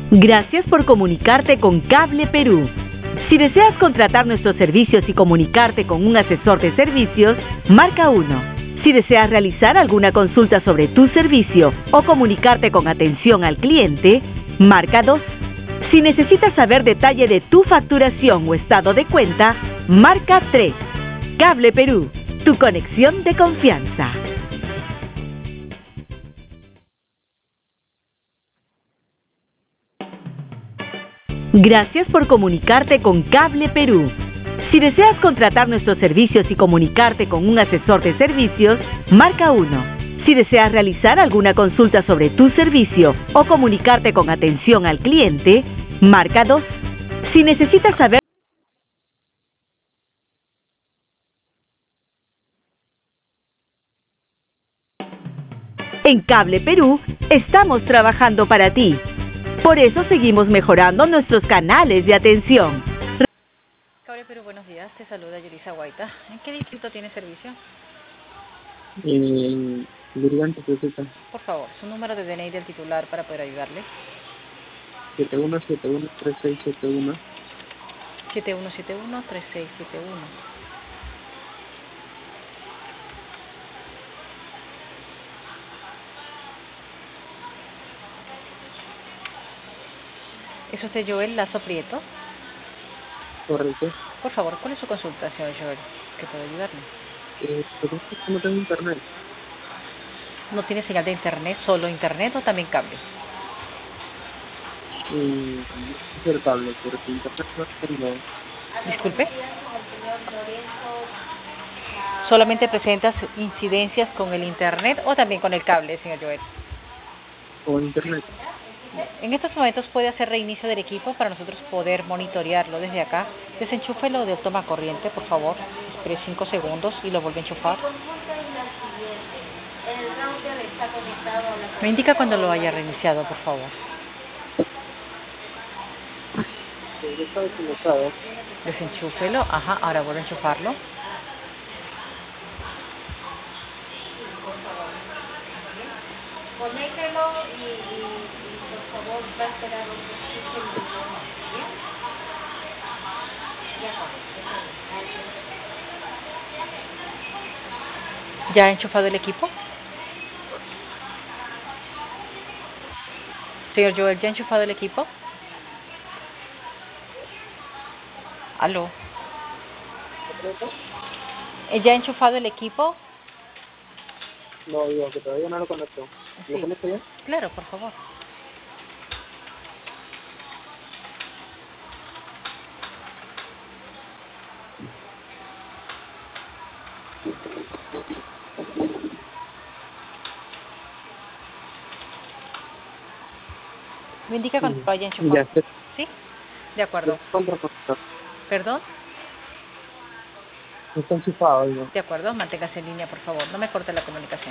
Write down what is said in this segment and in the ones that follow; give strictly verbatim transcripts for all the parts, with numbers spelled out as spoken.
Gracias por comunicarte con Cable Perú. Si deseas contratar nuestros servicios y comunicarte con un asesor de servicios, marca uno. Si deseas realizar alguna consulta sobre tu servicio o comunicarte con atención al cliente, marca dos. Si necesitas saber detalle de tu facturación o estado de cuenta, marca tres. Cable Perú, tu conexión de confianza. Gracias por comunicarte con Cable Perú. Si deseas contratar nuestros servicios y comunicarte con un asesor de servicios, marca uno. Si deseas realizar alguna consulta sobre tu servicio o comunicarte con atención al cliente, marca dos. Si necesitas saber En Cable Perú, estamos trabajando para ti. Por eso seguimos mejorando nuestros canales de atención. Cable Perú, buenos días. Te saluda Yulisa Guaita. ¿En qué distrito tiene servicio? En Burgante, Peseta. Por favor, su número de D N I del titular para poder ayudarle. siete uno siete uno tres seis siete uno. siete uno siete uno tres seis siete uno. ¿Es usted Joel Lazo Prieto? Correcto. Por favor, ¿cuál es su consulta, señor Joel? ¿Qué puedo ayudarle? Eh, pero es que no tengo internet. ¿No tiene señal de internet, solo internet o también cable? Eh, es el cable, porque internet no tengo. Disculpe. ¿Solamente presentas incidencias con el internet o también con el cable, señor Joel? Con internet. En estos momentos puede hacer reinicio del equipo para nosotros poder monitorearlo desde acá. Desenchúfelo de toma corriente, por favor. Espere cinco segundos y lo vuelve a enchufar. Me indica cuando lo haya reiniciado, por favor. Ya está desconectado. Desenchúfelo. Ajá, ahora vuelve a enchufarlo. Conéctelo y, y, y por favor va a esperar unos quince minutos más, ¿bien? Ya está. ¿Ya ha enchufado el equipo? Señor Joel, ¿ya ha enchufado el equipo? ¿Aló? ¿Ya ha enchufado el equipo? No, digo que todavía no lo conecto. ¿Lo Sí. conecto ya? Claro, por favor. Me indica cuando lo haya enchufado. Ya, se- ¿Sí? De acuerdo. compra conectado. ¿Perdón? Está enchufado, digo. De acuerdo, manténgase en línea, por favor. No me corte la comunicación.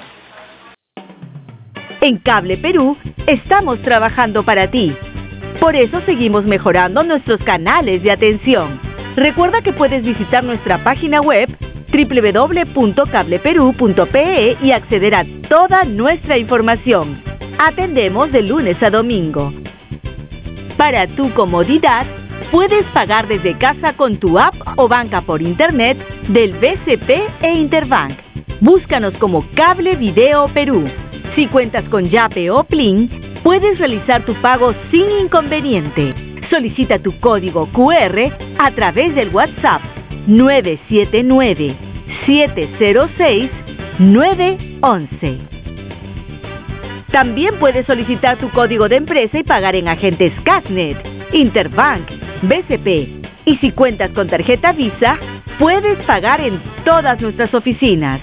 En Cable Perú, estamos trabajando para ti. Por eso seguimos mejorando nuestros canales de atención. Recuerda que puedes visitar nuestra página web doble u doble u doble u punto cable perú punto pe e y acceder a toda nuestra información. Atendemos de lunes a domingo. Para tu comodidad, puedes pagar desde casa con tu app o banca por internet del B C P e Interbank. Búscanos como Cable Video Perú. Si cuentas con Yape o Plin, puedes realizar tu pago sin inconveniente. Solicita tu código cu erre a través del WhatsApp nueve siete nueve, siete cero seis, nueve uno uno. También puedes solicitar tu código de empresa y pagar en agentes Casnet, Interbank, B C P. Y si cuentas con tarjeta Visa, puedes pagar en todas nuestras oficinas.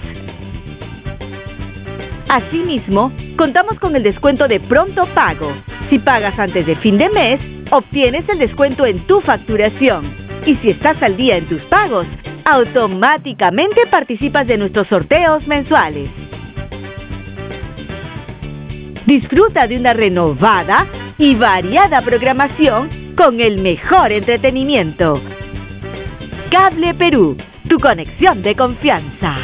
Asimismo, contamos con el descuento de pronto pago. Si pagas antes de fin de mes, obtienes el descuento en tu facturación. Y si estás al día en tus pagos, automáticamente participas de nuestros sorteos mensuales. Disfruta de una renovada y variada programación con el mejor entretenimiento. Cable Perú, tu conexión de confianza.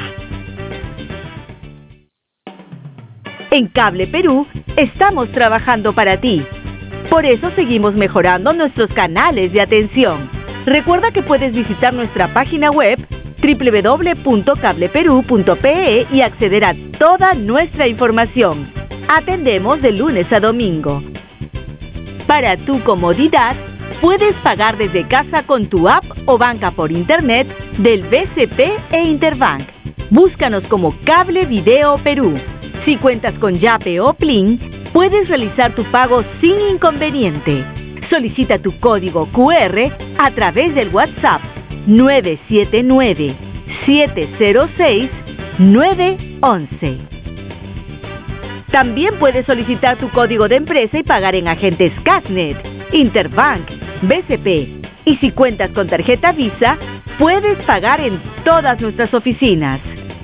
En Cable Perú, estamos trabajando para ti. Por eso seguimos mejorando nuestros canales de atención. Recuerda que puedes visitar nuestra página web doble u doble u doble u punto cable perú punto pe e y acceder a toda nuestra información. Atendemos de lunes a domingo. Para tu comodidad, puedes pagar desde casa con tu app o banca por internet del B C P e Interbank. Búscanos como Cable Video Perú. Si cuentas con Yape o Plin, puedes realizar tu pago sin inconveniente. Solicita tu código cu erre a través del WhatsApp nueve siete nueve, siete cero seis, nueve once. También puedes solicitar tu código de empresa y pagar en agentes Casnet, Interbank, B C P. Y si cuentas con tarjeta Visa, puedes pagar en todas nuestras oficinas.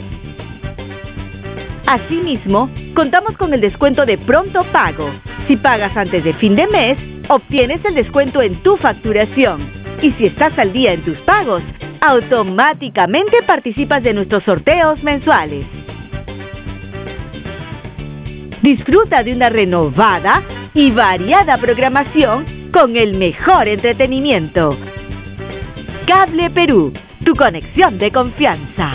Asimismo, contamos con el descuento de pronto pago. Si pagas antes de fin de mes, obtienes el descuento en tu facturación. Y si estás al día en tus pagos, automáticamente participas de nuestros sorteos mensuales. Disfruta de una renovada y variada programación con el mejor entretenimiento. Cable Perú, tu conexión de confianza.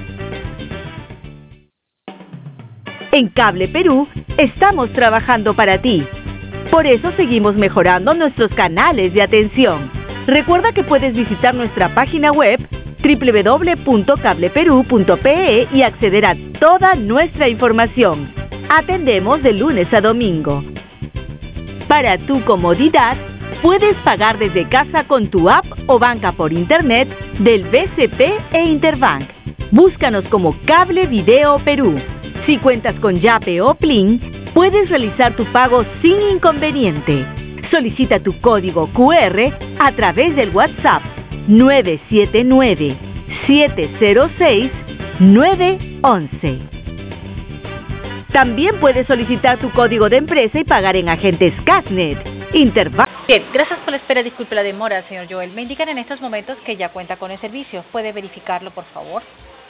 En Cable Perú estamos trabajando para ti. Por eso seguimos mejorando nuestros canales de atención. Recuerda que puedes visitar nuestra página web doble u doble u doble u punto cable perú punto pe e y acceder a toda nuestra información. Atendemos de lunes a domingo. Para tu comodidad, puedes pagar desde casa con tu app o banca por internet del B C P e Interbank. Búscanos como Cable Video Perú. Si cuentas con Yape o Plin, puedes realizar tu pago sin inconveniente. Solicita tu código cu erre a través del WhatsApp nueve siete nueve, siete cero seis, nueve once. También puedes solicitar tu código de empresa y pagar en agentes Casnet, Interbank. Bien, gracias por la espera. Disculpe la demora, señor Joel. Me indican en estos momentos que ya cuenta con el servicio. ¿Puede verificarlo, por favor?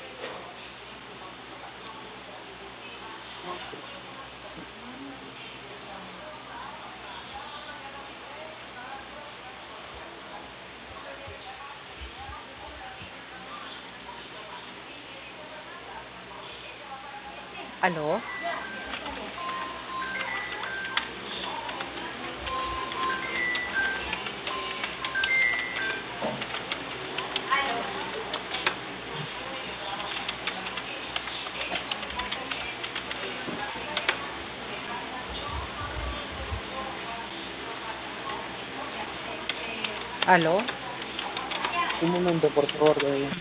¿Aló? ¿Aló? Un momento, por favor. De... Uh-huh.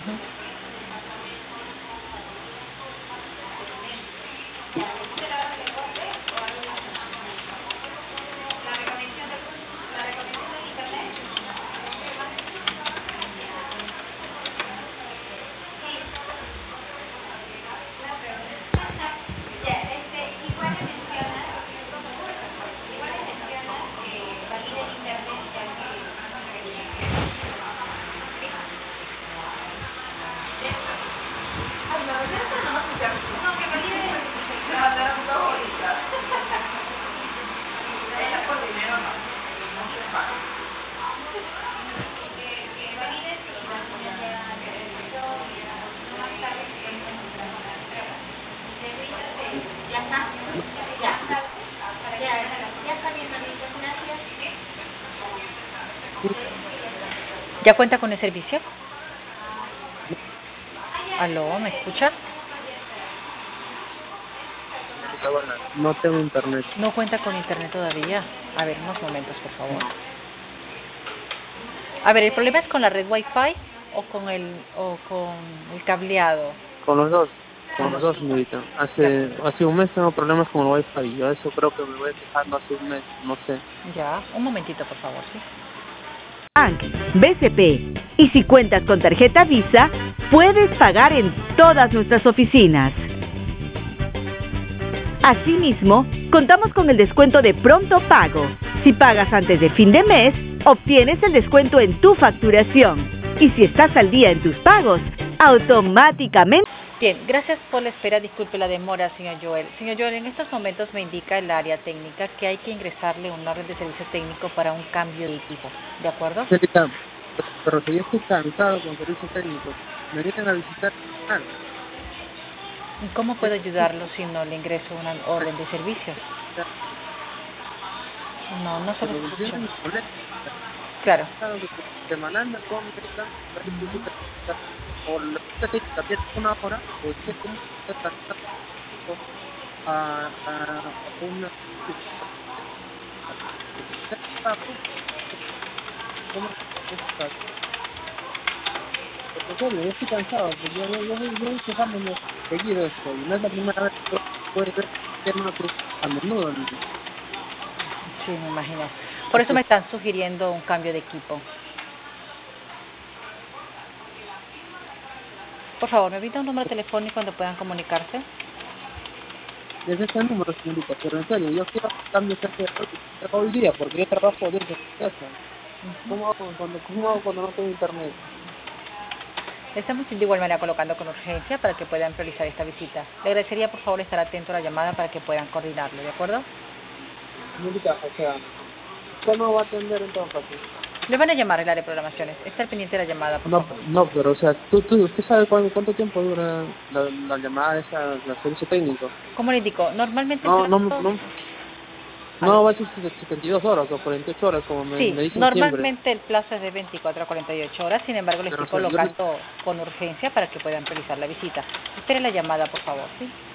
¿Ya cuenta con el servicio? ¿Aló? ¿Me escucha? No tengo internet. ¿No cuenta con internet todavía? A ver, unos momentos, por favor. A ver, ¿el problema es con la red Wi-Fi o con el o con el cableado? Con los dos. Con los dos, señorita. Hace hace un mes tengo problemas con el Wi-Fi. Yo eso creo que me voy quejando hace un mes, no sé. Ya, un momentito, por favor, ¿sí? Bank, B C P. Y si cuentas con tarjeta Visa, puedes pagar en todas nuestras oficinas. Asimismo, contamos con el descuento de pronto pago. Si pagas antes de fin de mes, obtienes el descuento en tu facturación. Y si estás al día en tus pagos, automáticamente Bien, gracias por la espera. Disculpe la demora, señor Joel. Señor Joel, en estos momentos me indica el área técnica que hay que ingresarle un orden de servicio técnico para un cambio de equipo. ¿De acuerdo? Señorita, pero si yo estoy cansado con servicios técnicos, me vienen a visitar. Ah, ¿Y cómo puedo ayudarlo si no le ingreso una orden de servicio? No, no se lo pero escucho. vienen mis colegas. Claro. Semanal, con o la técnica pierde una hora, o sé cómo se trata a, a una ¿cómo estás? Porque yo estoy cansado, porque yo yo yo yo estoy dejándome seguido esto, y no es la primera vez que puede ver temas a menudo. Sí, me imagino. Por eso me están sugiriendo un cambio de equipo. Por favor, ¿me brinda un número telefónico donde puedan comunicarse? Desde ese número, señorita, pero en serio, yo quiero cambios que hacer hoy día, porque yo trabajo desde casa. ¿Cómo hago cuando, cómo hago cuando no tengo internet? Estamos de igual manera colocando con urgencia para que puedan priorizar esta visita. Le agradecería, por favor, estar atento a la llamada para que puedan coordinarlo, ¿de acuerdo? Señorita, o sea, ¿cómo va a atender entonces? Le van a llamar el área de programaciones. Estar pendiente de la llamada, por No, favor. no, pero o sea, tú, tú, ¿usted sabe cuánto, cuánto tiempo dura la, la llamada esa, la servicio técnico? ¿Cómo le indico? Normalmente el No, no, plazo... no, no va a ser setenta y dos horas o cuarenta y ocho horas, como me, Sí, me dicen siempre. normalmente el plazo es de veinticuatro a cuarenta y ocho horas, sin embargo le Pero, estoy o sea, yo, colocando con urgencia para que puedan realizar la visita. Espere la llamada, por favor, ¿sí?